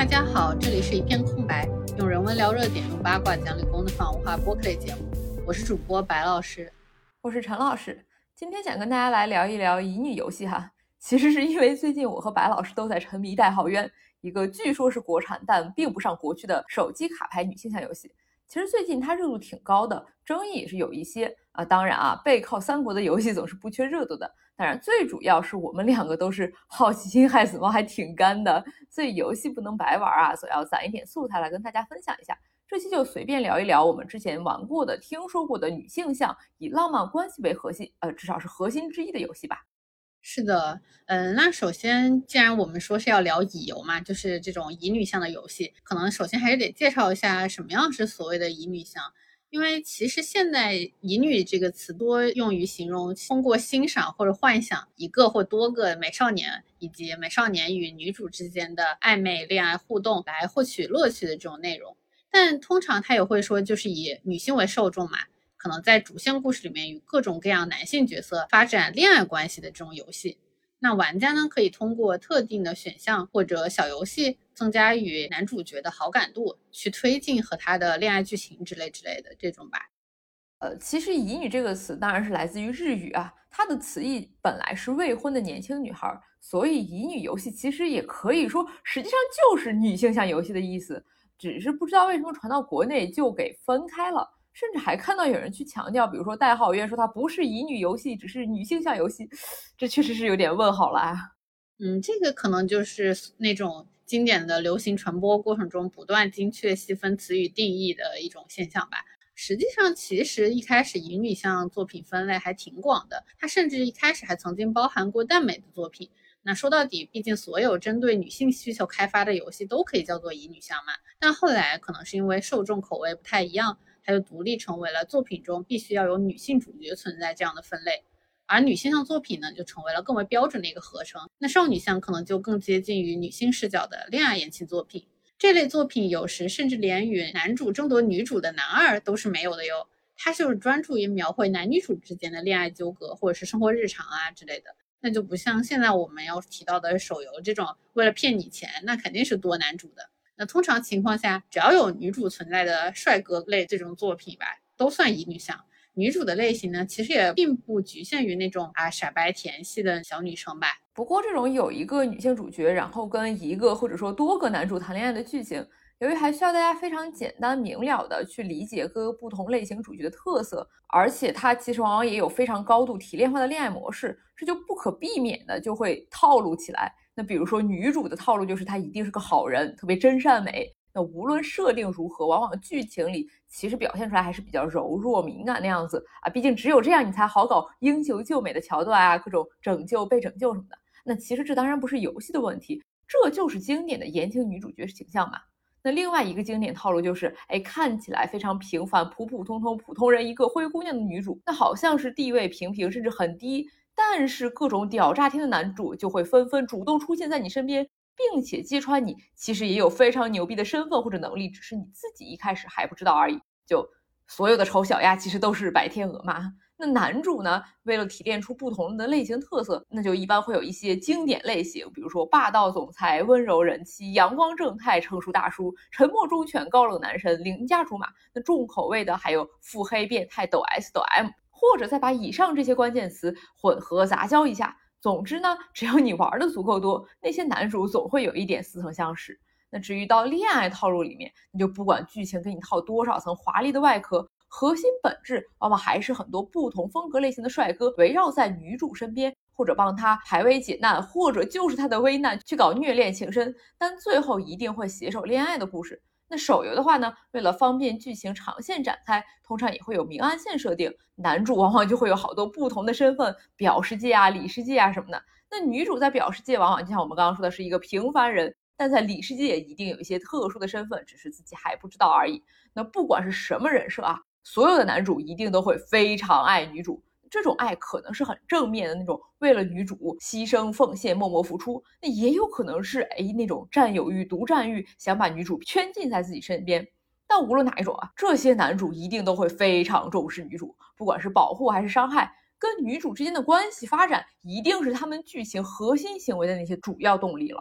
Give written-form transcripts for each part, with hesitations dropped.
家好，这里是一片空白，用人文聊热点，用八卦讲理工的泛文化播客类节目。我是主播白老师， 我是陈老师。今天想跟大家来聊一聊乙女游戏哈。其实是因为最近我和白老师都在沉迷代号渊，一个据说是国产但并不上国区的手机卡牌女性向游戏。其实最近它热度挺高的，争议也是有一些当然背靠三国的游戏总是不缺热度的。当然最主要是我们两个都是好奇心害死猫还挺干的，所以游戏不能白玩所要攒一点素材来跟大家分享一下。这期就随便聊一聊我们之前玩过的、听说过的女性向以浪漫关系为核心，至少是核心之一的游戏吧。 是的，那首先既然我们说是要聊乙游嘛，就是这种乙女向的游戏，可能首先还是得介绍一下什么样是所谓的乙女向。因为其实现在乙女这个词多用于形容通过欣赏或者幻想一个或多个美少年以及美少年与女主之间的暧昧恋爱互动来获取乐趣的这种内容。但通常他也会说就是以女性为受众嘛，可能在主线故事里面与各种各样男性角色发展恋爱关系的这种游戏。那玩家呢可以通过特定的选项或者小游戏增加与男主角的好感度，去推进和他的恋爱剧情之类的这种吧。 其实乙女这个词当然是来自于日语它的词义本来是未婚的年轻女孩，所以乙女游戏其实也可以说实际上就是女性向游戏的意思，只是不知道为什么传到国内就给分开了，甚至还看到有人去强调，比如说代号渊说它不是乙女游戏，只是女性向游戏，这确实是有点问号了这个可能就是那种经典的流行传播过程中不断精确细分词语定义的一种现象吧。实际上其实一开始乙女向作品分类还挺广的，它甚至一开始还曾经包含过耽美的作品。那说到底，毕竟所有针对女性需求开发的游戏都可以叫做乙女向嘛。但后来可能是因为受众口味不太一样，它就独立成为了作品中必须要有女性主角存在这样的分类。而女性向作品呢，就成为了更为标准的一个合成。那少女向可能就更接近于女性视角的恋爱言情作品。这类作品有时甚至连与男主争夺女主的男二都是没有的哟，它就是专注于描绘男女主之间的恋爱纠葛或者是生活日常之类的。那就不像现在我们要提到的手游这种为了骗你钱，那肯定是多男主的。那通常情况下，只要有女主存在的帅哥类这种作品吧，都算乙女向。女主的类型呢，其实也并不局限于那种傻白甜系的小女生吧。 不过这种有一个女性主角，然后跟一个或者说多个男主谈恋爱的剧情，由于还需要大家非常简单明了的去理解各个不同类型主角的特色，而且它其实往往也有非常高度提炼化的恋爱模式，这就不可避免的就会套路起来。那比如说女主的套路就是她一定是个好人，特别真善美，那无论设定如何，往往剧情里其实表现出来还是比较柔弱敏感那样子毕竟只有这样你才好搞英雄救美的桥段各种拯救被拯救什么的。那其实这当然不是游戏的问题，这就是经典的言情女主角形象嘛。那另外一个经典套路就是看起来非常平凡普普通通普通人一个灰姑娘的女主，那好像是地位平平甚至很低，但是各种屌炸天的男主就会纷纷主动出现在你身边，并且揭穿你其实也有非常牛逼的身份或者能力，只是你自己一开始还不知道而已。就所有的丑小鸭其实都是白天鹅嘛。那男主呢，为了提炼出不同的类型特色，那就一般会有一些经典类型，比如说霸道总裁、温柔人妻、阳光正太、成熟大叔、沉默忠犬、高冷男神、邻家竹马。那重口味的还有腹黑变态、抖 S 抖 M， 或者再把以上这些关键词混合杂交一下。总之呢，只要你玩的足够多，那些男主总会有一点似曾相识。那至于到恋爱套路里面，你就不管剧情给你套多少层华丽的外壳，核心本质往往还是很多不同风格类型的帅哥围绕在女主身边，或者帮她排危解难，或者就是她的危难去搞虐恋情深，但最后一定会携手恋爱的故事。那手游的话呢，为了方便剧情长线展开，通常也会有明暗线设定，男主往往就会有好多不同的身份，表世界里世界什么的。那女主在表世界往往就像我们刚刚说的是一个平凡人，但在里世界也一定有一些特殊的身份，只是自己还不知道而已。那不管是什么人设所有的男主一定都会非常爱女主，这种爱可能是很正面的那种，为了女主牺牲奉献默默付出，那也有可能是那种占有欲独占欲，想把女主圈禁在自己身边。但无论哪一种这些男主一定都会非常重视女主，不管是保护还是伤害，跟女主之间的关系发展一定是他们剧情核心行为的那些主要动力了。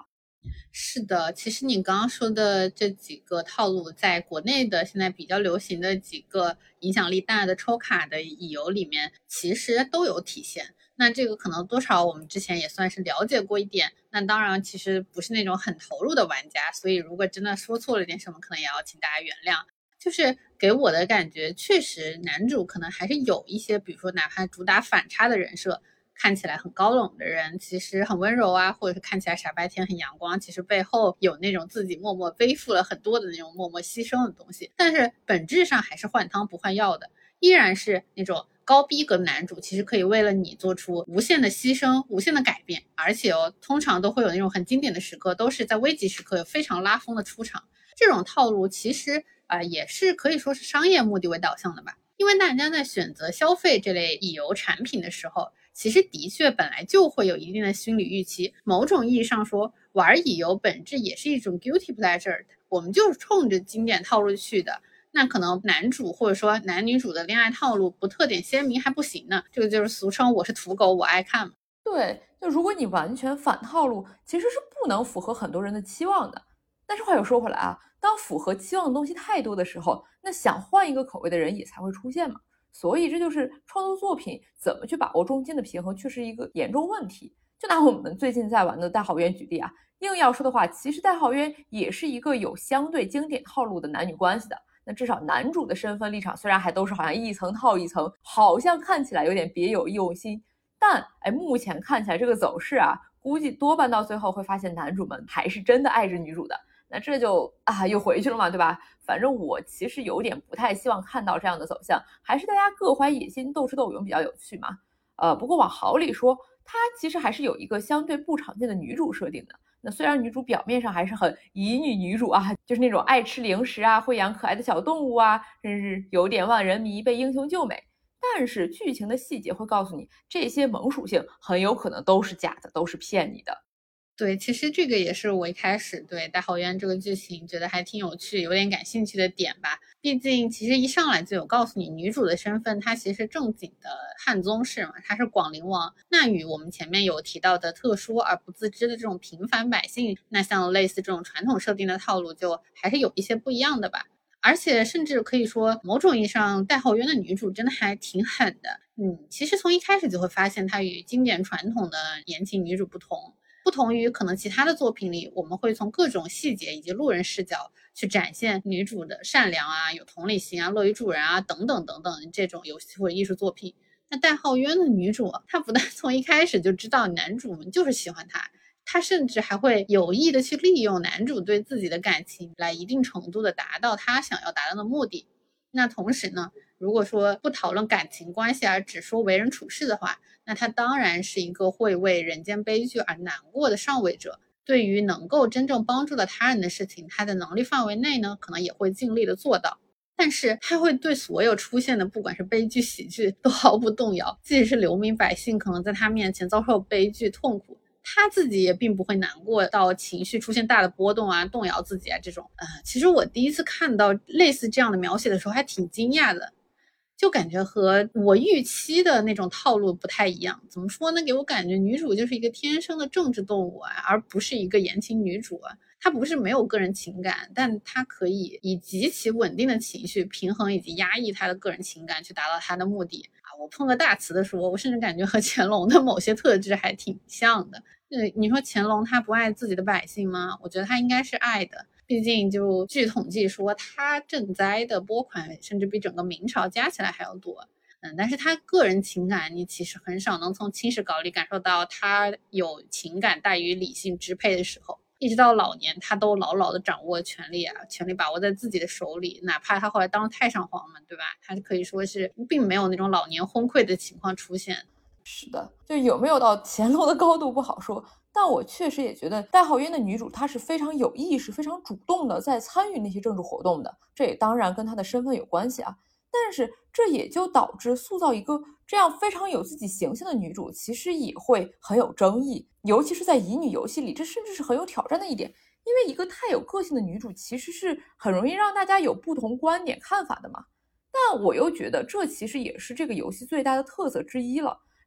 是的，其实你刚刚说的这几个套路，在国内的现在比较流行的几个影响力大的抽卡的乙游里面，其实都有体现。那这个可能多少我们之前也算是了解过一点。那当然，其实不是那种很投入的玩家，所以如果真的说错了点什么，可能也要请大家原谅。就是给我的感觉，确实男主可能还是有一些，比如说哪怕主打反差的人设，看起来很高冷的人，其实很温柔啊，或者是看起来傻白甜很阳光，其实背后有那种自己默默背负了很多的那种默默牺牲的东西。但是本质上还是换汤不换药的，依然是那种高逼格男主，其实可以为了你做出无限的牺牲、无限的改变，而且通常都会有那种很经典的时刻，都是在危急时刻有非常拉风的出场。这种套路其实也是可以说是商业目的为导向的吧。因为大家在选择消费这类乙游产品的时候，其实的确本来就会有一定的心理预期。某种意义上说，玩乙游本质也是一种 guilty pleasure， 我们就是冲着经典套路去的。那可能男主或者说男女主的恋爱套路不特点鲜明还不行呢，这个就是俗称我是土狗我爱看嘛。 对，就如果你完全反套路，其实是不能符合很多人的期望的。但是话又说回来啊，当符合期望的东西太多的时候，那想换一个口味的人也才会出现嘛。所以这就是创作作品怎么去把握中间的平衡，却是一个严重问题。就拿我们最近在玩的大好渊举例啊，硬要说的话，其实大好渊也是一个有相对经典套路的男女关系的。那至少男主的身份立场虽然还都是好像一层套一层，好像看起来有点别有用心，但目前看起来这个走势啊，估计多半到最后会发现男主们还是真的爱着女主的。那这就又回去了嘛，对吧？反正我其实有点不太希望看到这样的走向，还是大家各怀野心，斗智斗勇比较有趣嘛。不过往好里说，它其实还是有一个相对不常见的女主设定的。那虽然女主表面上还是很乙女女主啊，就是那种爱吃零食啊，会养可爱的小动物啊，甚至有点万人迷，被英雄救美。但是剧情的细节会告诉你，这些萌属性很有可能都是假的，都是骗你的。 对，其实这个也是我一开始对大好渊这个剧情觉得还挺有趣、有点感兴趣的点吧。毕竟，其实一上来就有告诉你女主的身份，她其实是正经的汉宗室嘛，她是广陵王。那与我们前面有提到的特殊而不自知的这种平凡百姓，那像类似这种传统设定的套路，就还是有一些不一样的吧。而且甚至可以说，某种意义上，大好渊的女主真的还挺狠的。其实从一开始就会发现，她与经典传统的言情女主不同。不同于可能其他的作品里，我们会从各种细节以及路人视角去展现女主的善良啊、有同理心啊、乐于助人啊等等等等这种游戏或者艺术作品。那戴浩渊的女主，她不但从一开始就知道男主们就是喜欢她，她甚至还会有意的去利用男主对自己的感情，来一定程度的达到她想要达到的目的。那同时呢，如果说不讨论感情关系而只说为人处事的话，那他当然是一个会为人间悲剧而难过的上位者。对于能够真正帮助到他人的事情，他的能力范围内呢，可能也会尽力的做到。但是他会对所有出现的不管是悲剧喜剧都毫不动摇，即使是流民百姓可能在他面前遭受悲剧痛苦，他自己也并不会难过到情绪出现大的波动啊，动摇自己啊这种。其实我第一次看到类似这样的描写的时候还挺惊讶的，就感觉和我预期的那种套路不太一样。怎么说呢？给我感觉女主就是一个天生的政治动物啊，而不是一个言情女主啊。她不是没有个人情感，但她可以以极其稳定的情绪平衡以及压抑她的个人情感，去达到她的目的啊。我碰个大词的说，我甚至感觉和乾隆的某些特质还挺像的。你说乾隆他不爱自己的百姓吗？我觉得他应该是爱的。毕竟就据统计说，他赈灾的拨款甚至比整个明朝加起来还要多。但是他个人情感，你其实很少能从清史稿里感受到他有情感大于理性支配的时候。一直到老年，他都牢牢的掌握权力啊，权力把握在自己的手里。哪怕他后来当了太上皇嘛，对吧？他可以说是并没有那种老年昏聩的情况出现。 是的，就有没有到乾隆的高度不好说，但我确实也觉得戴浩渊的女主她是非常有意识、非常主动的在参与那些政治活动的，这也当然跟她的身份有关系啊。但是这也就导致塑造一个这样非常有自己形象的女主，其实也会很有争议，尤其是在乙女游戏里，这甚至是很有挑战的一点。因为一个太有个性的女主，其实是很容易让大家有不同观点看法的嘛。但我又觉得这其实也是这个游戏最大的特色之一了。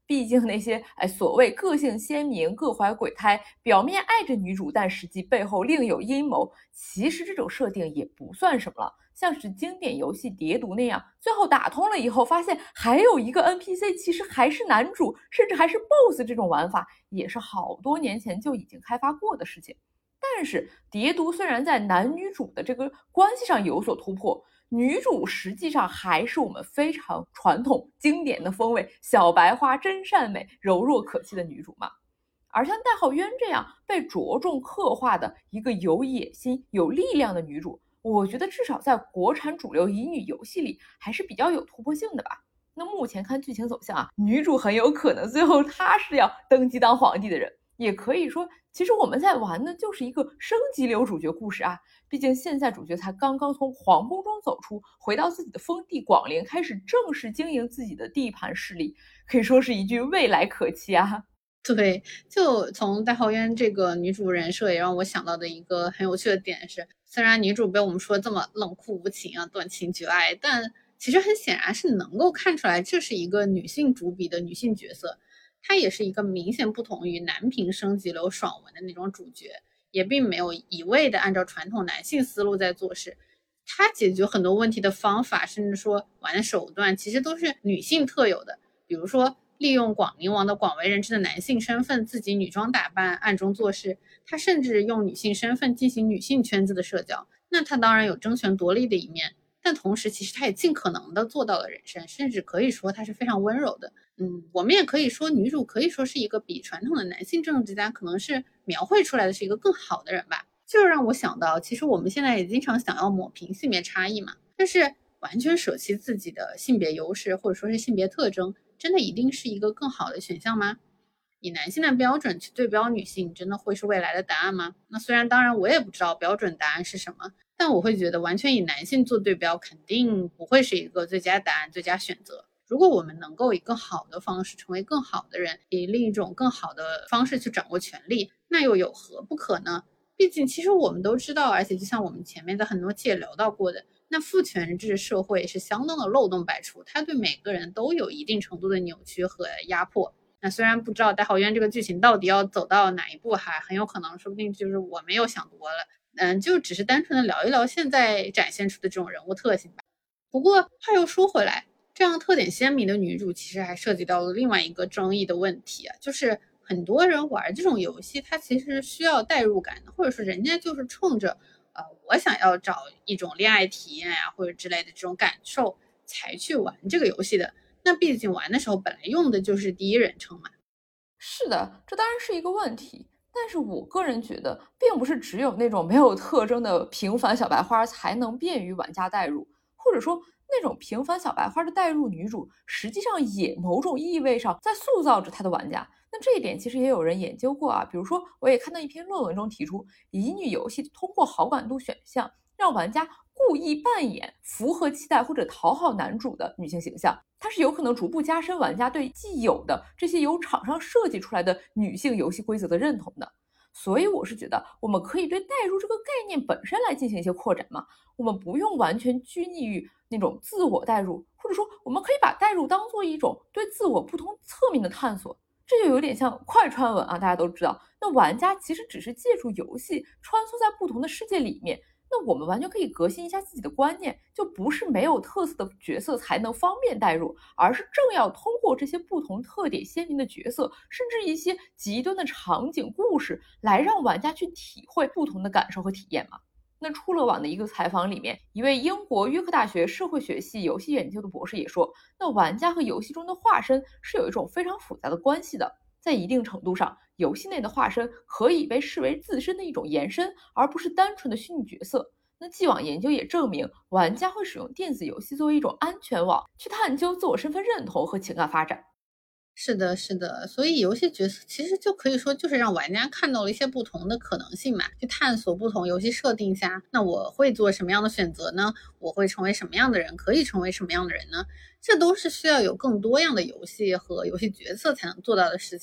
毕竟那些所谓个性鲜明、各怀鬼胎，表面爱着女主，但实际背后另有阴谋，其实这种设定也不算什么了。像是经典游戏《谍毒》那样，最后打通了以后，发现还有一个 NPC 其实还是男主，甚至还是 BOSS， 这种玩法也是好多年前就已经开发过的事情。但是谍毒虽然在男女主的这个关系上有所突破，女主实际上还是我们非常传统经典的风味，小白花真善美，柔弱可欺的女主嘛。而像戴浩渊这样被着重刻画的一个有野心、有力量的女主，我觉得至少在国产主流乙女游戏里还是比较有突破性的吧。那目前看剧情走向啊，女主很有可能最后她是要登基当皇帝的人，也可以说其实我们在玩的就是一个升级流主角故事啊。毕竟现在主角才刚刚从皇宫中走出，回到自己的封地广陵，开始正式经营自己的地盘势力，可以说是一句未来可期啊。 对，就从戴浩渊这个女主人设也让我想到的一个很有趣的点是，虽然女主被我们说这么冷酷无情啊、断情绝爱，但其实很显然是能够看出来这是一个女性主笔的女性角色，她也是一个明显不同于男频升级流爽文的那种主角，也并没有一味的按照传统男性思路在做事。她解决很多问题的方法，甚至说玩的手段，其实都是女性特有的，比如说利用广陵王的广为人知的男性身份，自己女装打扮，暗中做事。他甚至用女性身份进行女性圈子的社交。那他当然有争权夺利的一面，但同时其实他也尽可能的做到了人生，甚至可以说他是非常温柔的。我们也可以说女主可以说是一个比传统的男性政治家可能是描绘出来的是一个更好的人吧。这让我想到，其实我们现在也经常想要抹平性别差异嘛，但是完全舍弃自己的性别优势或者说是性别特征，真的一定是一个更好的选项吗？以男性的标准去对标女性，真的会是未来的答案吗？那虽然当然我也不知道标准答案是什么，但我会觉得完全以男性做对标肯定不会是一个最佳答案、最佳选择。如果我们能够以更好的方式成为更好的人，以另一种更好的方式去掌握权力，那又有何不可呢？毕竟其实我们都知道，而且就像我们前面的很多期也聊到过的，那父权制社会是相当的漏洞百出，它对每个人都有一定程度的扭曲和压迫。那虽然不知道戴浩渊这个剧情到底要走到哪一步，还很有可能说不定就是我没有想多了，就只是单纯的聊一聊现在展现出的这种人物特性吧。不过话又说回来，这样特点鲜明的女主其实还涉及到了另外一个争议的问题啊，就是很多人玩这种游戏，它其实需要代入感的，或者说人家就是冲着我想要找一种恋爱体验啊，或者之类的这种感受才去玩这个游戏的。那毕竟玩的时候本来用的就是第一人称嘛。 是的，这当然是一个问题，但是我个人觉得，并不是只有那种没有特征的平凡小白花才能便于玩家代入，或者说那种平凡小白花的代入女主，实际上也某种意味上在塑造着她的玩家。那这一点其实也有人研究过啊，比如说我也看到一篇论文中提出，乙女游戏通过好感度选项让玩家故意扮演符合期待或者讨好男主的女性形象，它是有可能逐步加深玩家对既有的这些由厂商设计出来的女性游戏规则的认同的。所以我是觉得我们可以对代入这个概念本身来进行一些扩展嘛，我们不用完全拘泥于那种自我代入，或者说我们可以把代入当做一种对自我不同侧面的探索。这就有点像快穿文啊，大家都知道，那玩家其实只是借助游戏穿梭在不同的世界里面，那我们完全可以革新一下自己的观念，就不是没有特色的角色才能方便代入，而是正要通过这些不同特点鲜明的角色，甚至一些极端的场景故事，来让玩家去体会不同的感受和体验嘛。那出了网的一个采访里面，一位英国约克大学社会学系游戏研究的博士也说，那玩家和游戏中的化身是有一种非常复杂的关系的，在一定程度上，游戏内的化身可以被视为自身的一种延伸，而不是单纯的虚拟角色。那既往研究也证明，玩家会使用电子游戏作为一种安全网，去探究自我身份认同和情感发展。 是的，是的，所以游戏角色其实就可以说就是让玩家看到了一些不同的可能性嘛，去探索不同游戏设定下，那我会做什么样的选择呢？我会成为什么样的人？可以成为什么样的人呢？这都是需要有更多样的游戏和游戏角色才能做到的事情嘛。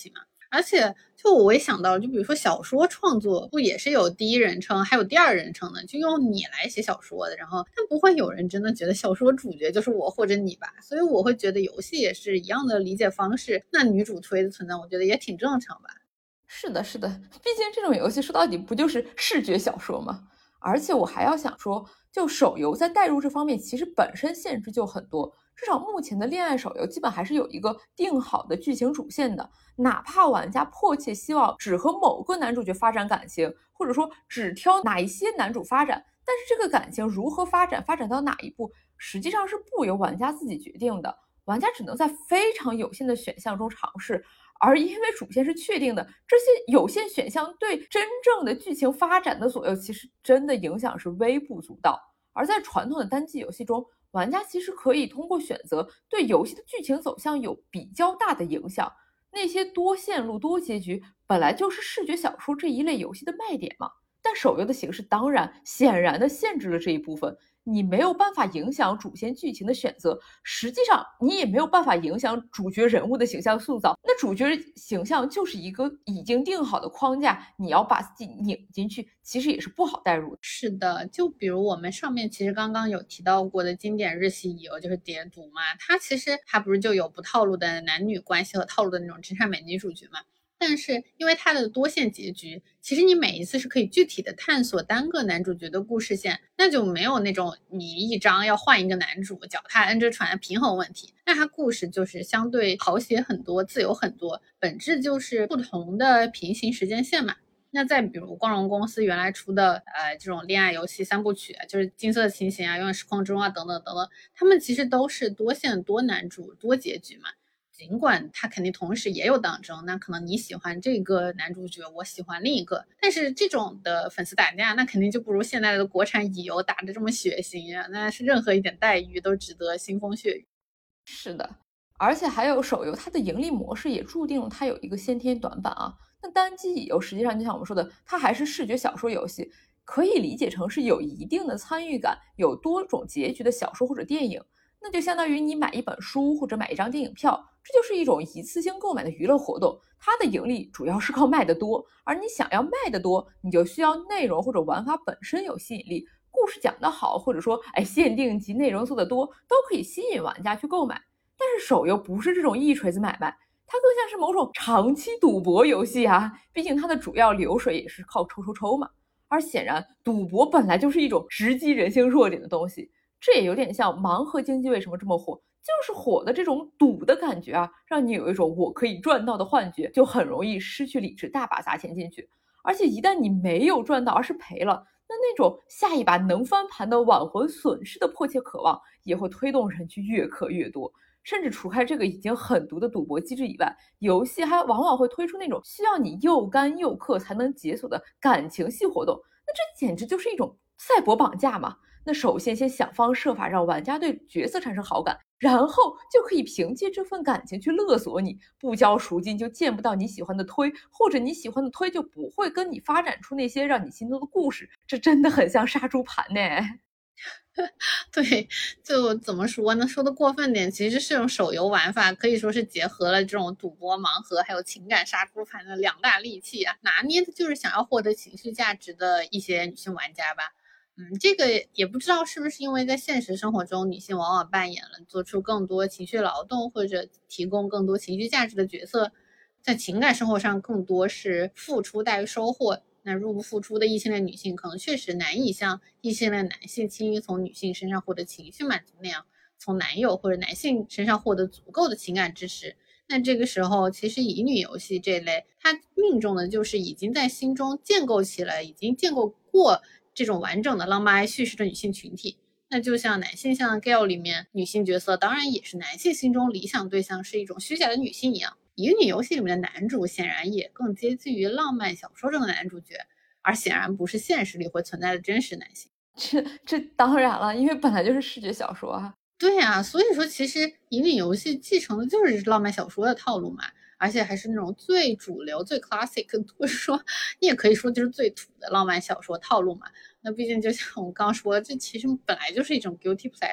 而且就我也想到，就比如说小说创作不也是有第一人称还有第二人称的，就用你来写小说的，然后但不会有人真的觉得小说主角就是我或者你吧，所以我会觉得游戏也是一样的理解方式，那女主推的存在我觉得也挺正常吧。 是的，是的，毕竟这种游戏说到底不就是视觉小说吗？而且我还要想说，就手游在代入这方面，其实本身限制就很多。至少目前的恋爱手游，基本还是有一个定好的剧情主线的。哪怕玩家迫切希望只和某个男主角发展感情，或者说只挑哪一些男主发展，但是这个感情如何发展，发展到哪一步，实际上是不由玩家自己决定的。玩家只能在非常有限的选项中尝试，而因为主线是确定的，这些有限选项对真正的剧情发展的左右，其实真的影响是微不足道。而在传统的单机游戏中，玩家其实可以通过选择对游戏的剧情走向有比较大的影响。那些多线路、多结局本来就是视觉小说这一类游戏的卖点嘛，但手游的形式当然显然的限制了这一部分。你没有办法影响主线剧情的选择，实际上你也没有办法影响主角人物的形象塑造。那主角形象就是一个已经定好的框架，你要把自己拧进去，其实也是不好代入的。 是的，就比如我们上面其实刚刚有提到过的经典日系乙游就是《谍毒》嘛，它其实它不是就有不套路的男女关系和套路的那种真善美女主角嘛？但是因为它的多线结局，其实你每一次是可以具体的探索单个男主角的故事线，那就没有那种你一章要换一个男主，脚踏 N 只船的平衡问题。那它故事就是相对好写很多，自由很多，本质就是不同的平行时间线嘛。那再比如光荣公司原来出的这种恋爱游戏三部曲，就是金色情形啊、永远时空中啊等等等等，他们其实都是多线多男主多结局嘛。尽管他肯定同时也有党争，那可能你喜欢这个男主角，我喜欢另一个，但是这种的粉丝打架，那肯定就不如现在的国产乙游打的这么血腥啊，那是任何一点待遇都值得腥风血雨。 是的，而且还有手游，它的盈利模式也注定了它有一个先天短板啊。那单机乙游实际上就像我们说的，它还是视觉小说游戏，可以理解成是有一定的参与感、有多种结局的小说或者电影。那就相当于你买一本书或者买一张电影票，这就是一种一次性购买的娱乐活动。它的盈利主要是靠卖得多，而你想要卖得多，你就需要内容或者玩法本身有吸引力，故事讲得好，或者说限定及内容做得多，都可以吸引玩家去购买。但是手游不是这种一锤子买卖，它更像是某种长期赌博游戏啊，毕竟它的主要流水也是靠抽嘛。而显然，赌博本来就是一种直击人性弱点的东西，这也有点像盲盒经济为什么这么火，就是火的这种赌的感觉啊，让你有一种我可以赚到的幻觉，就很容易失去理智，大把砸钱进去。而且一旦你没有赚到，而是赔了，那种下一把能翻盘的挽回损失的迫切渴望，也会推动人去越氪越多。甚至除开这个已经很毒的赌博机制以外，游戏还往往会推出那种需要你又干又氪才能解锁的感情系活动，那这简直就是一种赛博绑架嘛！那首先先想方设法让玩家对角色产生好感，然后就可以凭借这份感情去勒索你，不交赎金就见不到你喜欢的推，或者你喜欢的推就不会跟你发展出那些让你心动的故事，这真的很像杀猪盘呢。 对，就怎么说呢？说的过分点，其实这种手游玩法可以说是结合了这种赌博盲盒还有情感杀猪盘的两大利器啊，拿捏的就是想要获得情绪价值的一些女性玩家吧。这个也不知道是不是因为在现实生活中，女性往往扮演了做出更多情绪劳动或者提供更多情绪价值的角色，在情感生活上更多是付出大于收获。那入不敷出的异性恋女性可能确实难以像异性恋男性轻易从女性身上获得情绪满足那样，从男友或者男性身上获得足够的情感支持。那这个时候，其实乙女游戏这类，它命中的就是已经在心中建构起来，已经建构过这种完整的浪漫爱叙事的女性群体。那就像男性像 Gale 里面女性角色，当然也是男性心中理想对象是一种虚假的女性一样。乙女游戏里面的男主显然也更接近于浪漫小说中的男主角，而显然不是现实里会存在的真实男性。 这当然了，因为本来就是视觉小说啊。 对啊，所以说其实乙女游戏继承的就是浪漫小说的套路嘛，而且还是那种最主流、最 classic，或者说你也可以说就是最土的浪漫小说套路嘛。那毕竟就像我们刚说，这其实本来就是一种 guilty pleasure。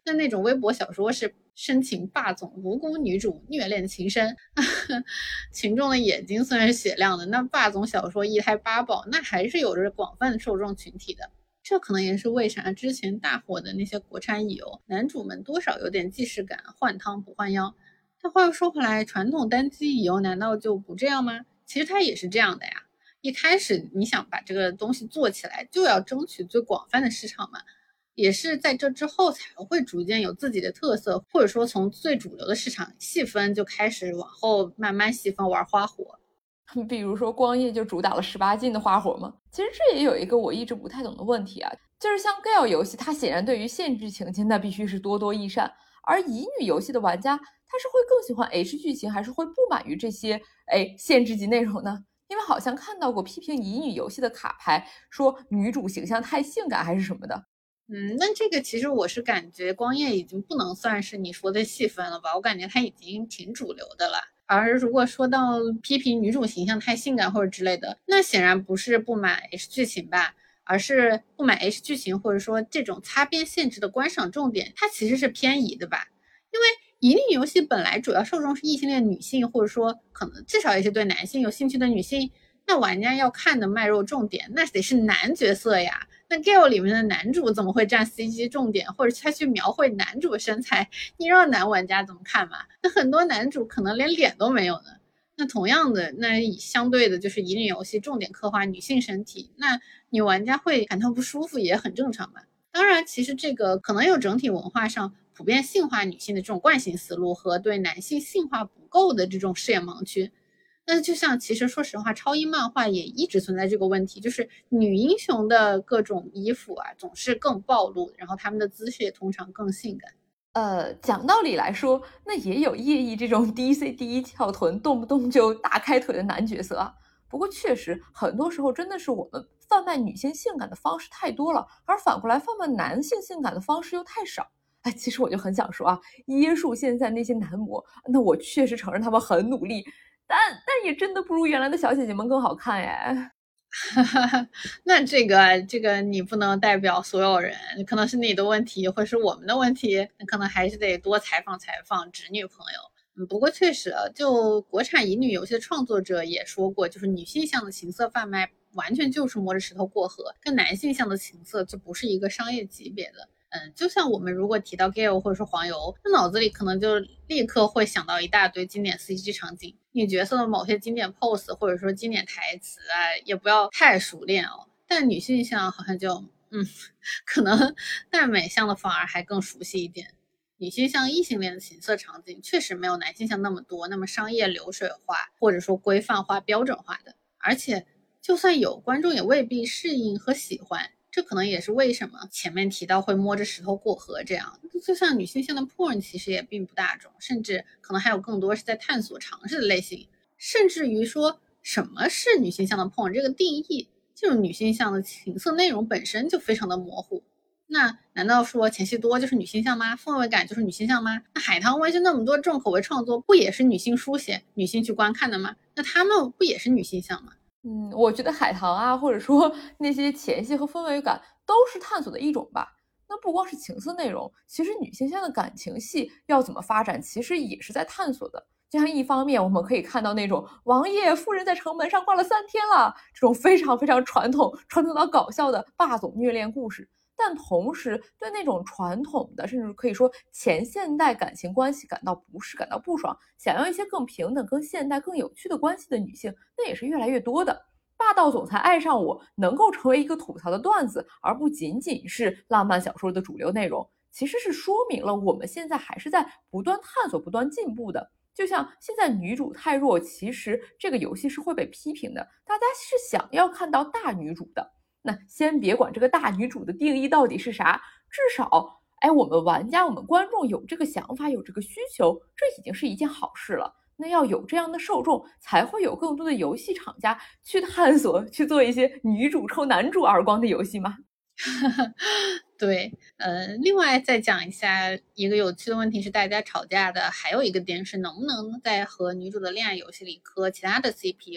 那种微博小说是深情霸总无辜女主虐恋情深，群众的眼睛虽然是雪亮的，那霸总小说一胎八宝那还是有着广泛受众群体的。这可能也是为啥之前大火的那些国产乙游男主们多少有点既视感，换汤不换药。但话又说回来，传统单机乙游难道就不这样吗？其实它也是这样的呀。一开始你想把这个东西做起来，就要争取最广泛的市场嘛，也是在这之后才会逐渐有自己的特色，或者说从最主流的市场细分就开始往后慢慢细分玩花火。 比如说光夜就主打了18禁的花火嘛。其实这也有一个我一直不太懂的问题啊，就是像 Gale 游戏，它显然对于限制情节那必须是多多益善，而乙女游戏的玩家，他是会更喜欢 H 剧情，还是会不满于这些限制级内容呢？因为好像看到过批评乙女游戏的卡牌，说女主形象太性感还是什么的。 那这个其实我是感觉光夜已经不能算是你说的细分了吧，我感觉它已经挺主流的了。而如果说到批评女主形象太性感或者之类的，那显然不是不满 H 剧情吧，而是不满 H 剧情，或者说这种擦边限制的观赏重点，它其实是偏移的吧。因为乙女游戏本来主要受众是异性恋女性，或者说可能至少也是对男性有兴趣的女性，那玩家要看的卖肉重点那得是男角色呀。那 Gale 里面的男主怎么会占 CG 重点，或者他去描绘男主的身材，你让男玩家怎么看嘛？那很多男主可能连脸都没有呢。那同样的，那相对的就是乙女游戏重点刻画女性身体，那女玩家会感到不舒服也很正常嘛。当然，其实这个可能有整体文化上普遍性化女性的这种惯性思路和对男性性化不够的这种视野盲区。那就像其实说实话，超英漫画也一直存在这个问题，就是女英雄的各种衣服啊，总是更暴露，然后她们的姿势也通常更性感。 讲道理来说，那也有叶毅这种 DC 第一翘臀，动不动就大开腿的男角色啊。不过确实，很多时候真的是我们贩卖女性性感的方式太多了，而反过来贩卖男性性感的方式又太少。其实我就很想说啊，椰树现在那些男模，那我确实承认他们很努力，但也真的不如原来的小姐姐们更好看耶。 那这个你不能代表所有人，可能是你的问题，或是我们的问题，可能还是得多采访采访直女朋友。不过确实啊，就国产乙女游戏的创作者也说过，就是女性向的情色贩卖完全就是摸着石头过河，跟男性向的情色就不是一个商业级别的。就像我们如果提到 Gale 或者说黄油，那脑子里可能就立刻会想到一大堆经典 CG 场景，女角色的某些经典 pose 或者说经典台词啊，也不要太熟练哦。但女性向好像就可能耽美向的反而还更熟悉一点。女性向异性恋的情色场景确实没有男性向那么多，那么商业流水化或者说规范化、标准化的。而且就算有，观众也未必适应和喜欢。这可能也是为什么前面提到会摸着石头过河这样，就像女性向的 porn 其实也并不大众，甚至可能还有更多是在探索尝试的类型，甚至于说什么是女性向的 porn 这个定义，这种女性向的情色内容本身就非常的模糊。那难道说前戏多就是女性向吗？氛围感就是女性向吗？那海棠湾就那么多重口味创作，不也是女性书写、女性去观看的吗？那他们不也是女性向吗？ 我觉得海棠啊，或者说那些前戏和氛围感都是探索的一种吧。那不光是情色内容，其实女性向的感情戏要怎么发展，其实也是在探索的。就像一方面我们可以看到那种王爷夫人在城门上挂了3天了，这种非常非常传统到搞笑的霸总虐恋故事。但同时对那种传统的，甚至可以说前现代感情关系感到不适、感到不爽，想要一些更平等、更现代、更有趣的关系的女性，那也是越来越多的。霸道总裁爱上我能够成为一个吐槽的段子，而不仅仅是浪漫小说的主流内容，其实是说明了我们现在还是在不断探索、不断进步的。就像现在女主太弱，其实这个游戏是会被批评的，大家是想要看到大女主的。那先别管这个大女主的定义到底是啥，至少，我们玩家、我们观众有这个想法、有这个需求，这已经是一件好事了。那要有这样的受众，才会有更多的游戏厂家去探索、去做一些女主抽男主耳光的游戏嘛。 对，另外再讲一下一个有趣的问题是，大家吵架的还有一个点是，能不能在和女主的恋爱游戏里磕其他的 CP，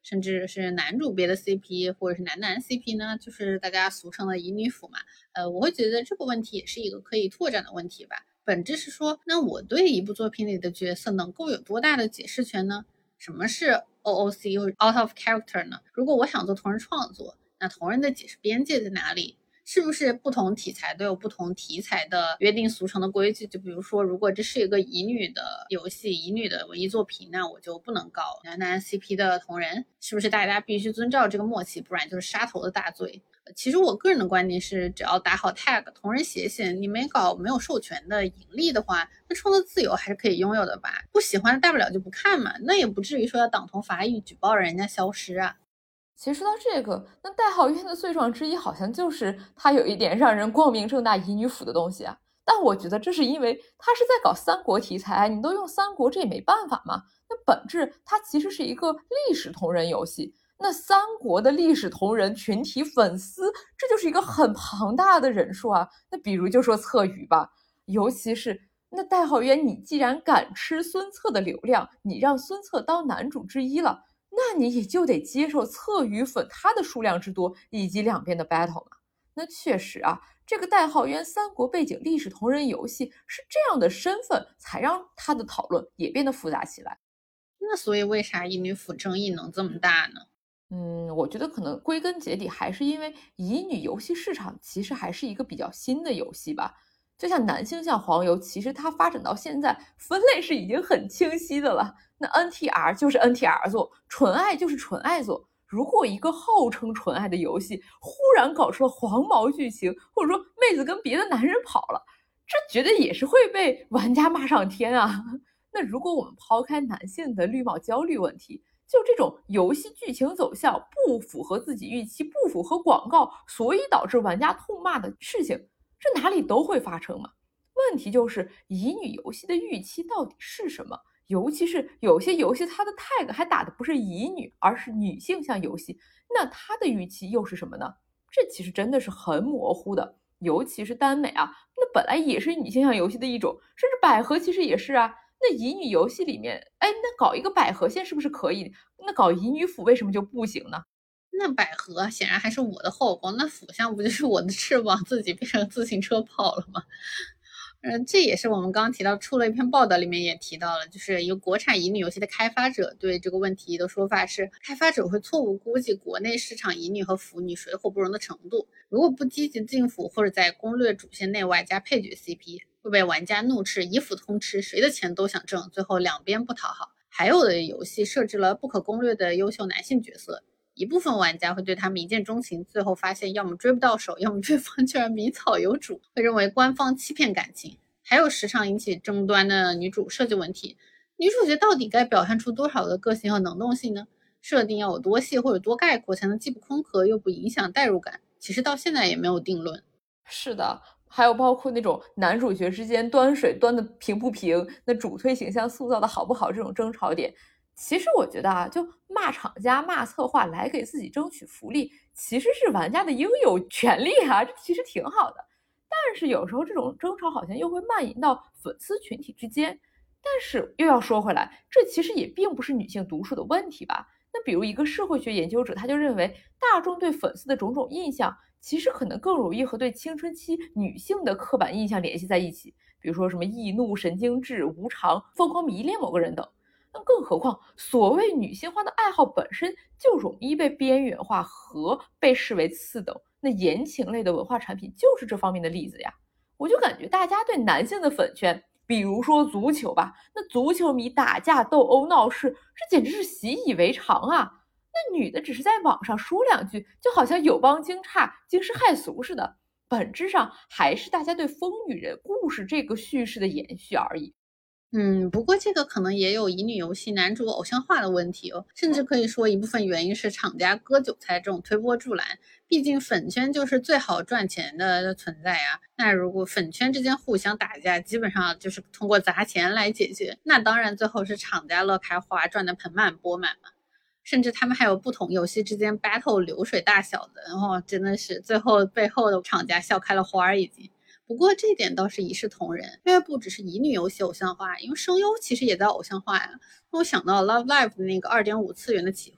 甚至是男主别的 CP 或者是男男 CP 呢，就是大家俗称的乙女腐嘛。我会觉得这个问题也是一个可以拓展的问题吧。本质是说，那我对一部作品里的角色能够有多大的解释权呢？什么是 OOC 或者 out of character 呢？如果我想做同人创作，那同人的解释边界在哪里？是不是不同题材都有不同题材的约定俗成的规矩？就比如说，如果这是一个乙女的游戏、乙女的文艺作品，那我就不能搞男男 CP 的同人，是不是大家必须遵照这个默契，不然就是杀头的大罪？其实我个人的观点是，只要打好 tag， 同人写写，你没搞没有授权的盈利的话，那创作自由还是可以拥有的吧？不喜欢大不了就不看嘛，那也不至于说要党同伐异，举报人家消失啊。 其实说到这个，那代号渊的罪状之一，好像就是他有一点让人光明正大乙女腐的东西啊。但我觉得这是因为他是在搞三国题材，你都用三国，这也没办法嘛。那本质它其实是一个历史同人游戏，那三国的历史同人群体粉丝，这就是一个很庞大的人数啊。那比如就说策羽吧，尤其是那代号渊，你既然敢吃孙策的流量，你让孙策当男主之一了。那你也就得接受策羽粉他的数量之多，以及两边的 battle 嘛。那确实啊，这个代号渊三国背景历史同人游戏是这样的身份，才让他的讨论也变得复杂起来。 那所以为啥乙女腐争议能这么大呢？ 我觉得可能归根结底还是因为乙女游戏市场其实还是一个比较新的游戏吧。就像男性向黄油，其实它发展到现在分类是已经很清晰的了。那 NTR 就是 NTR 做，纯爱就是纯爱做。如果一个号称纯爱的游戏忽然搞出了黄毛剧情，或者说妹子跟别的男人跑了，这绝对也是会被玩家骂上天啊。那如果我们抛开男性的绿帽焦虑问题，就这种游戏剧情走向不符合自己预期，不符合广告，所以导致玩家痛骂的事情，这哪里都会发生嘛。问题就是乙女游戏的预期到底是什么？尤其是有些游戏它的 tag 还打的不是乙女，而是女性向游戏，那它的预期又是什么呢？这其实真的是很模糊的。尤其是耽美啊，那本来也是女性向游戏的一种，甚至百合其实也是啊。那乙女游戏里面，哎，那搞一个百合线是不是可以？那搞乙女腐为什么就不行呢？ 那百合显然还是我的后宫，那腐向不就是我的翅膀自己变成自行车跑了吗？这也是我们刚刚提到出了一篇报道，里面也提到了，就是一个国产乙女游戏的开发者对这个问题的说法是，开发者会错误估计国内市场乙女和腐女水火不容的程度，如果不积极禁腐或者在攻略主线内外加配角 CP，会被玩家怒斥以腐通吃，谁的钱都想挣，最后两边不讨好。还有的游戏设置了不可攻略的优秀男性角色，一部分玩家会对他们一见钟情，最后发现要么追不到手，要么对方居然迷草有主，会认为官方欺骗感情。还有时常引起争端的女主设计问题，女主角到底该表现出多少的个性和能动性呢？设定要有多细或者多概括，才能既不空壳又不影响代入感？其实到现在也没有定论。 是的，还有包括那种男主角之间端水端的平不平，那主推形象塑造的好不好这种争吵点，其实我觉得啊，就骂厂家、骂策划来给自己争取福利，其实是玩家的应有权利啊，这其实挺好的。但是有时候这种争吵好像又会蔓延到粉丝群体之间。但是又要说回来，这其实也并不是女性独属的问题吧？那比如一个社会学研究者，他就认为大众对粉丝的种种印象，其实可能更容易和对青春期女性的刻板印象联系在一起，比如说什么易怒、神经质、无常、疯狂迷恋某个人等。那更何况，所谓女性化的爱好本身就容易被边缘化和被视为次等。那言情类的文化产品就是这方面的例子呀。我就感觉大家对男性的粉圈，比如说足球吧，那足球迷打架斗殴闹事，这简直是习以为常啊。那女的只是在网上说两句，就好像友邦惊诧、惊世骇俗似的，本质上还是大家对疯女人故事这个叙事的延续而已。 不过这个可能也有乙女游戏男主偶像化的问题哦，甚至可以说一部分原因是厂家割韭菜这种推波助澜，毕竟粉圈就是最好赚钱的存在啊。那如果粉圈之间互相打架，基本上就是通过砸钱来解决，那当然最后是厂家乐开花，赚得盆满钵满嘛。甚至他们还有不同游戏之间 battle 流水大小的，然后真的是最后背后的厂家笑开了花已经。不过这点倒是一视同仁，因为不只是乙女游戏偶像化，因为声优其实也在偶像化呀。我想到 Love Live 的那个2.5次元的企划，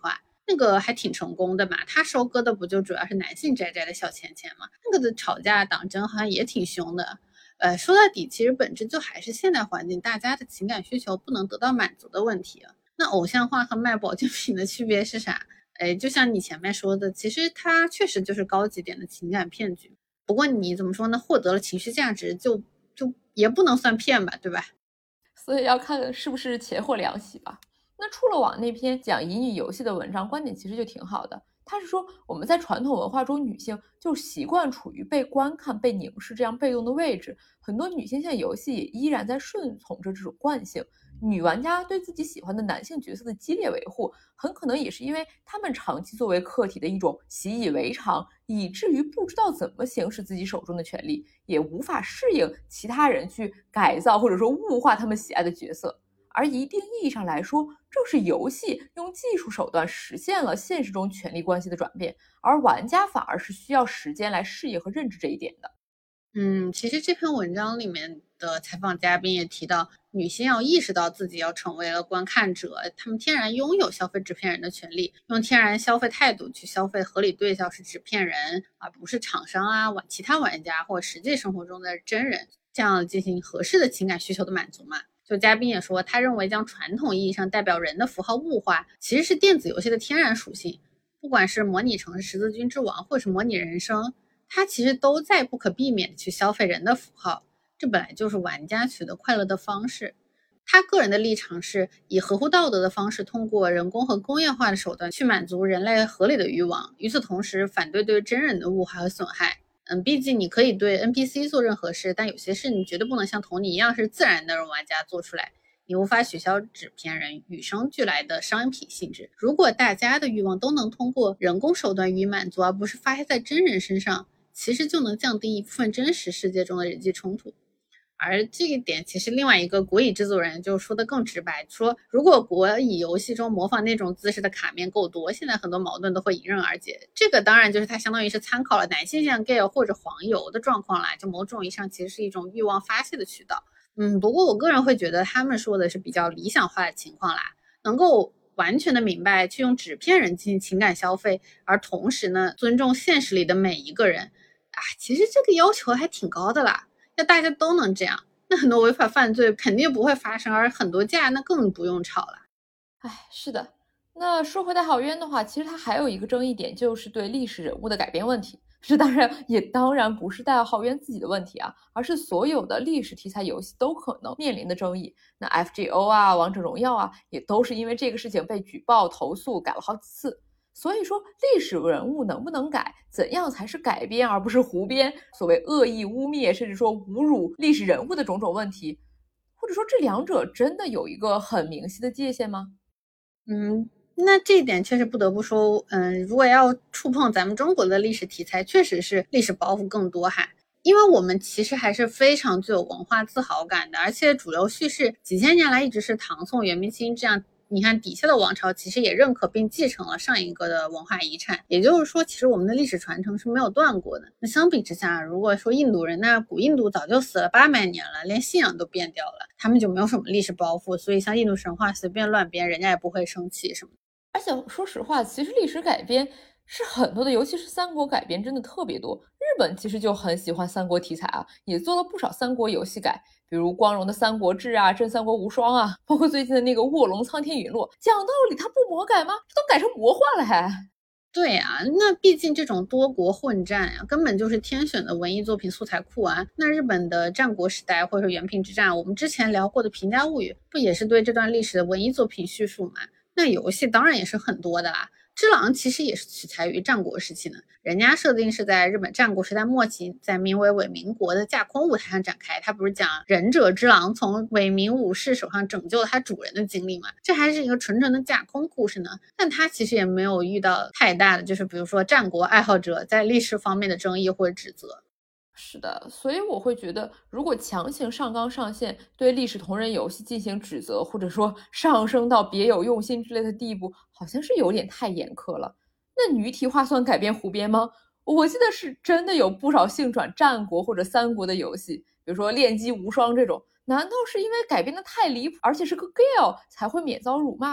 那个还挺成功的嘛，他收割的不就主要是男性宅宅的小钱钱嘛？那个的吵架党争好像也挺凶的。说到底，其实本质就还是现代环境大家的情感需求不能得到满足的问题。那偶像化和卖保健品的区别是啥？就像你前面说的，其实它确实就是高级点的情感骗局。不过你怎么说呢？获得了情绪价值就也不能算骗吧，对吧？ 所以要看是不是钱货两洗吧。那出了网那篇讲乙女游戏的文章，观点其实就挺好的。他是说我们在传统文化中，女性就习惯处于被观看、被凝视这样被动的位置，很多女性向游戏也依然在顺从着这种惯性。女玩家对自己喜欢的男性角色的激烈维护，很可能也是因为他们长期作为客体的一种习以为常，以至于不知道怎么行使自己手中的权利，也无法适应其他人去改造或者说物化他们喜爱的角色。而一定意义上来说，正是游戏用技术手段实现了现实中权力关系的转变，而玩家反而是需要时间来适应和认知这一点的。 其实这篇文章里面的采访嘉宾也提到，女性要意识到自己要成为了观看者，她们天然拥有消费纸片人的权利，用天然消费态度去消费合理对象是纸片人，而不是厂商啊、其他玩家或实际生活中的真人，这样进行合适的情感需求的满足嘛。就嘉宾也说，他认为将传统意义上代表人的符号物化，其实是电子游戏的天然属性，不管是模拟城市十字军之王，或是模拟人生，它其实都在不可避免的去消费人的符号，这本来就是玩家取得快乐的方式。他个人的立场是以合乎道德的方式，通过人工和工业化的手段去满足人类合理的欲望，与此同时反对对真人的物化和损害。毕竟你可以对 NPC 做任何事，但有些事你绝对不能像同你一样是自然的玩家做出来，你无法取消纸片人与生俱来的商品性质。如果大家的欲望都能通过人工手段予以满足，而不是发泄在真人身上，其实就能降低一部分真实世界中的人际冲突。而这一点其实另外一个国乙制作人就说的更直白，说如果国乙游戏中模仿那种姿势的卡面够多，现在很多矛盾都会迎刃而解。这个当然就是它相当于是参考了男性向 gay 或者黄油的状况啦，就某种意义上其实是一种欲望发泄的渠道。不过我个人会觉得他们说的是比较理想化的情况啦，能够完全的明白去用纸片人进行情感消费，而同时呢尊重现实里的每一个人其实这个要求还挺高的啦。要大家都能这样，那很多违法犯罪肯定不会发生，而很多架那更不用吵了。 是的。那说回大浩渊的话，其实它还有一个争议点，就是对历史人物的改编问题。这当然不是大浩渊自己的问题啊，而是所有的历史题材游戏都可能面临的争议。那 FGO 啊、王者荣耀啊，也都是因为这个事情被举报投诉，改了好几次。所以说，历史人物能不能改，怎样才是改编而不是胡编？所谓恶意污蔑，甚至说侮辱历史人物的种种问题，或者说这两者真的有一个很明晰的界限吗？ 那这一点确实不得不说，如果要触碰咱们中国的历史题材，确实是历史包袱更多哈。因为我们其实还是非常具有文化自豪感的，而且主流叙事几千年来一直是唐宋元明清这样，你看底下的王朝其实也认可并继承了上一个的文化遗产，也就是说其实我们的历史传承是没有断过的。那相比之下，如果说印度人，那古印度早就死了800年了，连信仰都变掉了，他们就没有什么历史包袱，所以像印度神话随便乱编，人家也不会生气什么的。 而且说实话，其实历史改编是很多的，尤其是三国改编真的特别多。日本其实就很喜欢三国题材啊，也做了不少三国游戏改，比如光荣的三国志啊、真三国无双啊，包括最近的那个卧龙苍天陨落。讲道理，它不魔改吗？这都改成魔幻了还。 对啊，那毕竟这种多国混战啊，根本就是天选的文艺作品素材库啊。那日本的战国时代或者说元平之战，我们之前聊过的平家物语，不也是对这段历史的文艺作品叙述吗？那游戏当然也是很多的啦。只狼其实也是取材于战国时期呢，人家设定是在日本战国时代末期，在名为伪民国的架空舞台上展开。他不是讲忍者之狼从伪民武士手上拯救他主人的经历吗？这还是一个纯纯的架空故事呢。但他其实也没有遇到太大的，就是比如说战国爱好者在历史方面的争议或者指责。 是的，所以我会觉得，如果强行上纲上线，对历史同人游戏进行指责，或者说上升到别有用心之类的地步，好像是有点太严苛了。那女体化算改编胡编吗？我记得是真的有不少性转战国或者三国的游戏，比如说炼机无双这种，难道是因为改编的太离谱，而且是个 gay 才会免遭辱骂吗？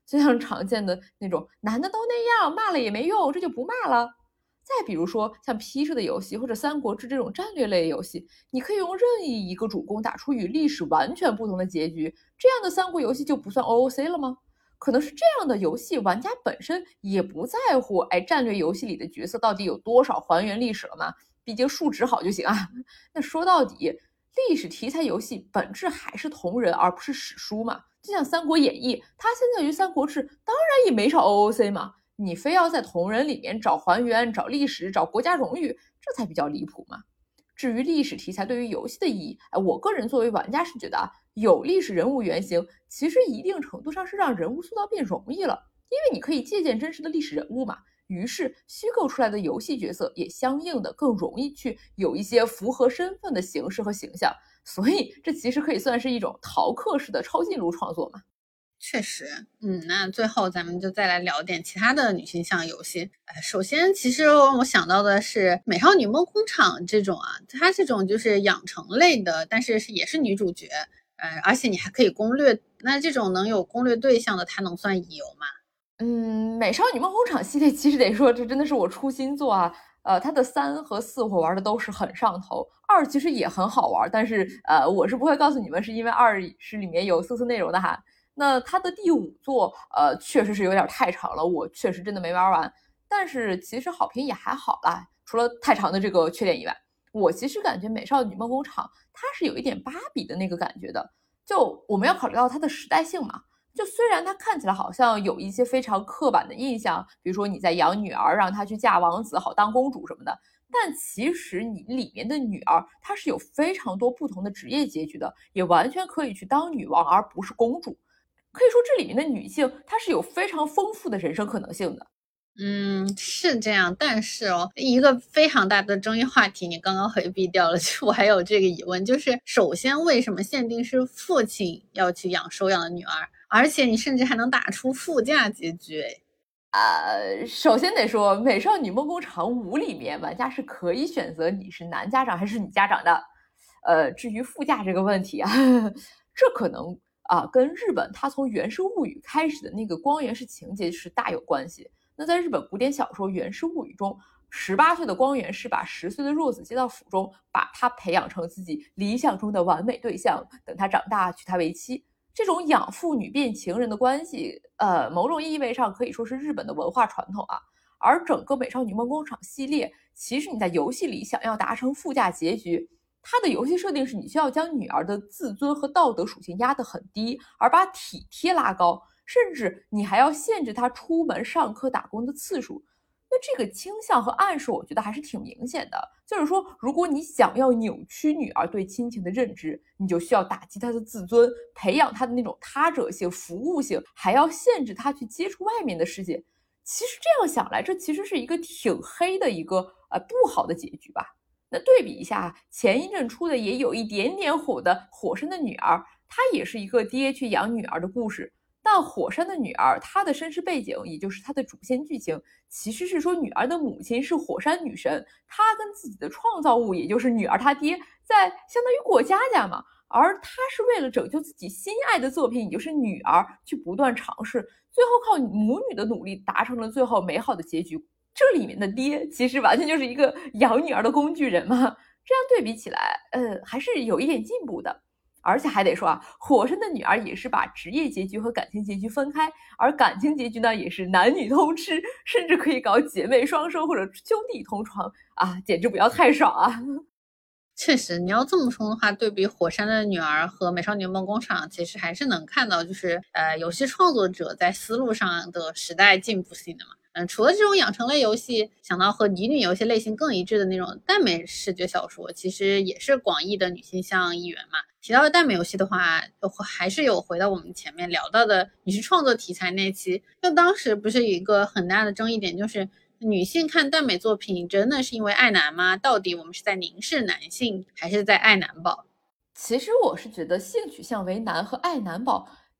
就像常见的那种男的都那样，骂了也没用，这就不骂了。再比如说像 P 社的游戏或者三国志这种战略类游戏，你可以用任意一个主公打出与历史完全不同的结局，这样的三国游戏就不算 OOC 了吗？可能是这样的游戏，玩家本身也不在乎，战略游戏里的角色到底有多少还原历史了吗？毕竟数值好就行啊。那说到底，历史题材游戏本质还是同人，而不是史书嘛。就像《三国演义》，它相较于《三国志》，当然也没少 OOC 嘛。你非要在同人里面找还原、找历史、找国家荣誉，这才比较离谱嘛。至于历史题材对于游戏的意义，我个人作为玩家是觉得有历史人物原型，其实一定程度上是让人物塑造变容易了，因为你可以借鉴真实的历史人物嘛。于是虚构出来的游戏角色也相应的更容易去有一些符合身份的形式和形象，所以这其实可以算是一种逃课式的超进路创作嘛。 确实，那最后咱们就再来聊点其他的女性向游戏。首先，其实我想到的是《美少女梦工厂》这种啊，它这种就是养成类的，但是也是女主角，而且你还可以攻略。那这种能有攻略对象的，它能算乙游吗？ 美少女梦工厂系列其实得说，这真的是我初心作啊。它的3和4我玩的都是很上头，2其实也很好玩，但是我是不会告诉你们，是因为2是里面有色内容的哈。那它的第5作，确实是有点太长了，我确实真的没玩完。但是其实好评也还好啦，除了太长的这个缺点以外，我其实感觉美少女梦工厂它是有一点芭比的那个感觉的，就我们要考虑到它的时代性嘛。就虽然它看起来好像有一些非常刻板的印象，比如说你在养女儿，让她去嫁王子好当公主什么的，但其实你里面的女儿她是有非常多不同的职业结局的，也完全可以去当女王而不是公主。可以说这里面的女性她是有非常丰富的人生可能性的。 是这样，但是一个非常大的争议话题，你刚刚回避掉了，就我还有这个疑问，就是首先为什么限定是父亲要去收养的女儿，而且你甚至还能打出副驾结局？ 首先得说，《美少女梦工厂5》里面玩家是可以选择你是男家长还是女家长的。至于副驾这个问题啊，这可能跟日本它从《源氏物语》开始的那个光源氏情节是大有关系。那在日本古典小说《源氏物语》中，18岁的光源氏把10岁的弱子接到府中，把他培养成自己理想中的完美对象，等他长大娶她为妻。这种养父女变情人的关系，某种意味上可以说是日本的文化传统啊。而整个《美少女梦工厂》系列，其实你在游戏里想要达成副驾结局，它的游戏设定是你需要将女儿的自尊和道德属性压得很低，而把体贴拉高，甚至你还要限制她出门上课打工的次数。那这个倾向和暗示，我觉得还是挺明显的。就是说，如果你想要扭曲女儿对亲情的认知，你就需要打击她的自尊，培养她的那种他者性、服务性，还要限制她去接触外面的世界。其实这样想来，这其实是一个挺黑的一个不好的结局吧。那对比一下，前一阵出的也有一点点火的《火山的女儿》，它也是一个爹去养女儿的故事。但火山的女儿，她的身世背景，也就是她的主线剧情，其实是说女儿的母亲是火山女神，她跟自己的创造物，也就是女儿她爹，在相当于过家家嘛。而她是为了拯救自己心爱的作品，也就是女儿，去不断尝试，最后靠母女的努力达成了最后美好的结局。这里面的爹其实完全就是一个养女儿的工具人嘛。这样对比起来，还是有一点进步的。而且还得说火山的女儿也是把职业结局和感情结局分开，而感情结局呢也是男女通吃，甚至可以搞姐妹双生或者兄弟同床简直不要太爽啊！ 确实，你要这么说的话，对比《火山的女儿》和《美少女梦工厂》，其实还是能看到，就是游戏创作者在思路上的时代进步性的嘛。除了这种养成类游戏，想到和乙女游戏类型更一致的那种耽美视觉小说，其实也是广义的女性向一员嘛。提到耽美游戏的话，还是有回到我们前面聊到的女性创作题材那期，就当时不是有一个很大的争议点，就是女性看耽美作品真的是因为爱男吗？到底我们是在凝视男性，还是在爱男宝？ 其实我是觉得性取向为男和爱男宝，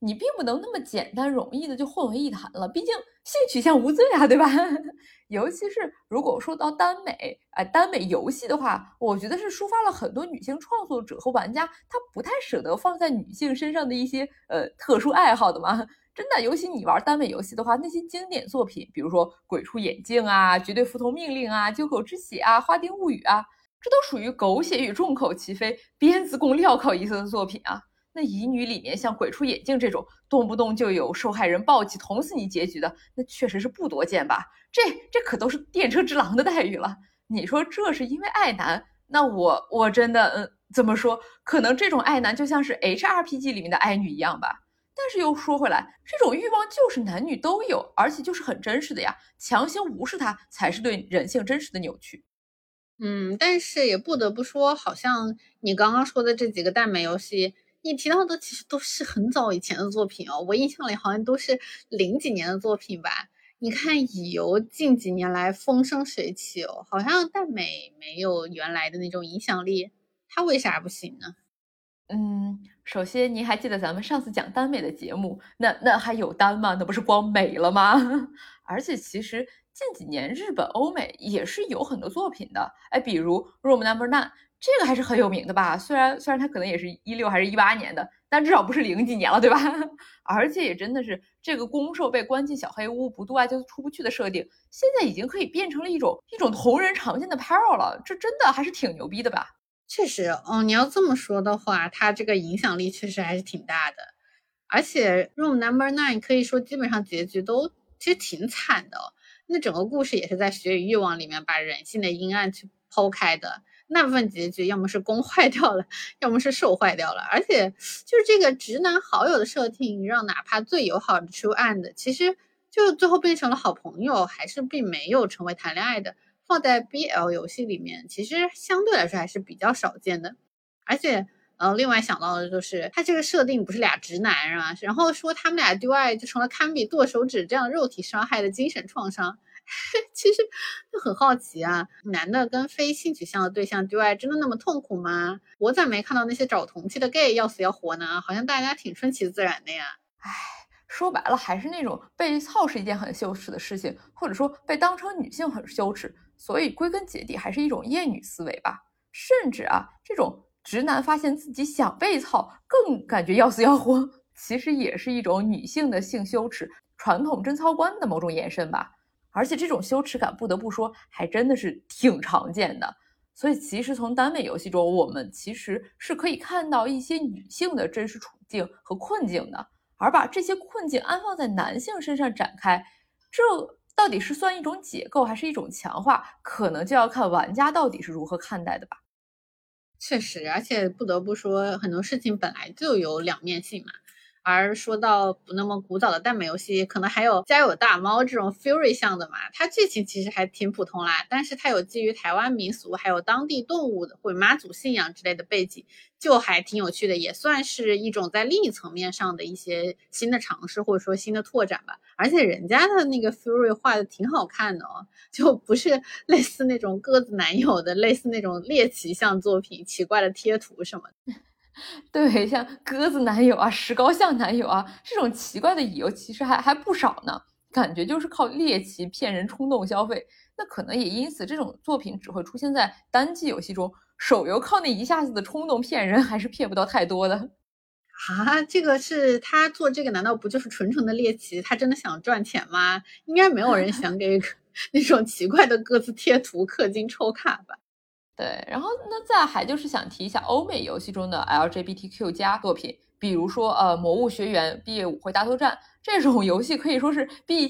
你并不能那么简单容易的就混为一谈了，毕竟性取向无罪啊，对吧？尤其是如果说到耽美游戏的话，我觉得是抒发了很多女性创作者和玩家他不太舍得放在女性身上的一些特殊爱好的嘛。真的，尤其你玩耽美游戏的话，那些经典作品，比如说《鬼畜眼镜》啊、《绝对服从命令》啊、《鸠口之血》啊、《花丁物语》啊，这都属于狗血与重口齐飞、鞭子共镣铐一色的作品啊。那乙女里面像《鬼畜眼镜》这种动不动就有受害人暴击捅死你结局的，那确实是不多见吧？这可都是电车之狼的待遇了。你说这是因为爱男，那我真的怎么说？可能这种爱男就像是 HRPG 里面的爱女一样吧。但是又说回来，这种欲望就是男女都有，而且就是很真实的呀。强行无视它，才是对人性真实的扭曲。 但是也不得不说，好像你刚刚说的这几个耽美游戏，你提到的其实都是很早以前的作品哦，我印象里好像都是零几年的作品吧。你看乙游近几年来风生水起哦，好像耽美没有原来的那种影响力，它为啥不行呢？ 首先您还记得咱们上次讲耽美的节目，那还有耽吗？那不是光美了吗？而且其实近几年日本、欧美也是有很多作品的，哎，比如《Room Number Nine》，这个还是很有名的吧？虽然它可能也是16还是18年的，但至少不是零几年了，对吧？而且也真的是这个攻受被关进小黑屋，不度爱就出不去的设定，现在已经可以变成了一种同人常见的 parallel 了，这真的还是挺牛逼的吧？ 确实，你要这么说的话，它这个影响力确实还是挺大的。而且《Room Number Nine》可以说基本上结局都其实挺惨的，那整个故事也是在血与欲望里面把人性的阴暗去剖开的。那部分结局要么是攻坏掉了，要么是受坏掉了。而且就是这个直男好友的设定，让哪怕最友好的 True And，其实就最后变成了好朋友，还是并没有成为谈恋爱的。放在 BL 游戏里面，其实相对来说还是比较少见的。而且，另外想到的就是，他这个设定不是俩直男是吧？然后说他们俩对爱就成了堪比剁手指这样肉体伤害的精神创伤。其实就很好奇啊，男的跟非性取向的对象对爱真的那么痛苦吗？我咋没看到那些找同期的 gay 要死要活呢？好像大家挺顺其自然的呀。 说白了，还是那种被操是一件很羞耻的事情，或者说被当成女性很羞耻，所以归根结底还是一种厌女思维吧。甚至啊，这种直男发现自己想被操，更感觉要死要活，其实也是一种女性的性羞耻、传统贞操观的某种延伸吧。而且这种羞耻感，不得不说，还真的是挺常见的。所以，其实从耽美游戏中，我们其实是可以看到一些女性的真实处境和困境的。而把这些困境安放在男性身上展开，这到底是算一种解构还是一种强化，可能就要看玩家到底是如何看待的吧。 确实，而且不得不说，很多事情本来就有两面性嘛。而说到不那么古早的耽美游戏，可能还有《家有大猫》这种 Fury 向的嘛，它剧情其实还挺普通啦，但是它有基于台湾民俗还有当地动物的或者妈祖信仰之类的背景，就还挺有趣的，也算是一种在另一层面上的一些新的尝试或者说新的拓展吧。而且人家的那个 Fury 画的挺好看的哦，就不是类似那种鸽子男友的，类似那种猎奇向作品、奇怪的贴图什么的。 对，像鸽子男友啊、石膏像男友啊这种奇怪的乙游，其实还不少呢。感觉就是靠猎奇骗人、冲动消费。那可能也因此，这种作品只会出现在单机游戏中。手游靠那一下子的冲动骗人，还是骗不到太多的。 啊，这个是他做这个，难道不就是纯纯的猎奇？他真的想赚钱吗？应该没有人想给那种奇怪的鸽子贴图氪金抽卡吧？ 对，然后那再还就是想提一下欧美游戏中的 LGBTQ 加作品，比如说魔物学园、毕业舞会大作战这种游戏，可以说是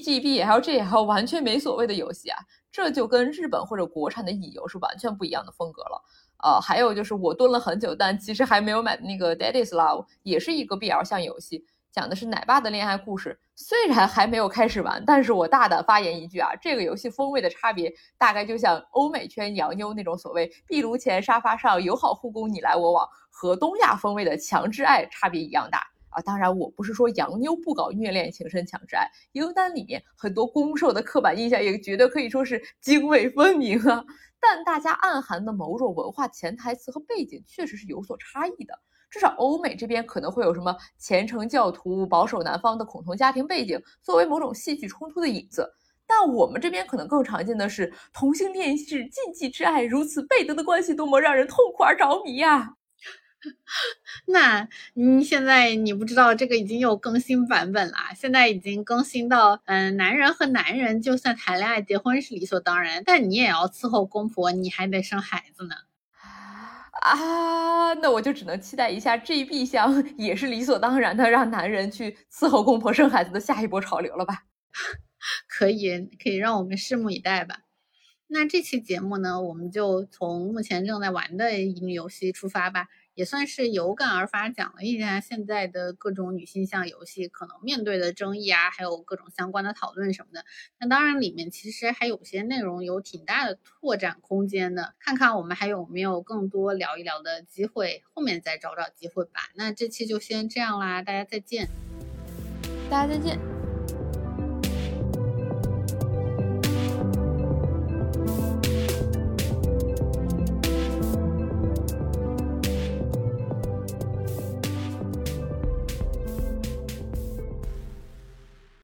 BGBLGL 完全没所谓的游戏啊，这就跟日本或者国产的乙游是完全不一样的风格了。还有就是我蹲了很久，但其实还没有买的那个 Daddy's Love，也是一个 BL 向游戏，讲的是奶爸的恋爱故事。虽然还没有开始玩，但是我大胆发言一句啊，这个游戏风味的差别大概就像欧美圈洋妞那种所谓壁炉前沙发上友好护工你来我往，和东亚风味的强制爱差别一样大啊。当然我不是说洋妞不搞虐恋情深强制爱，英单里面很多攻受的刻板印象也绝对可以说是泾渭分明啊。但大家暗含的某种文化潜台词和背景确实是有所差异的。 至少欧美这边可能会有什么虔诚教徒、保守男方的恐同家庭背景，作为某种戏剧冲突的影子。但我们这边可能更常见的是同性恋是禁忌之爱，如此背德的关系多么让人痛苦而着迷呀！ 那现在你不知道这个已经有更新版本了，现在已经更新到，男人和男人就算谈恋爱结婚是理所当然，但你也要伺候公婆，你还得生孩子呢。 那我就只能期待一下 GB 项也是理所当然的让男人去伺候公婆生孩子的下一波潮流了吧。 可以让我们拭目以待吧。那这期节目呢，我们就从目前正在玩的乙女游戏出发吧，也算是有感而发，讲了一下现在的各种女性向游戏可能面对的争议啊，还有各种相关的讨论什么的。那当然里面其实还有些内容有挺大的拓展空间的，看看我们还有没有更多聊一聊的机会，后面再找找机会吧。那这期就先这样啦，大家再见。 大家再见。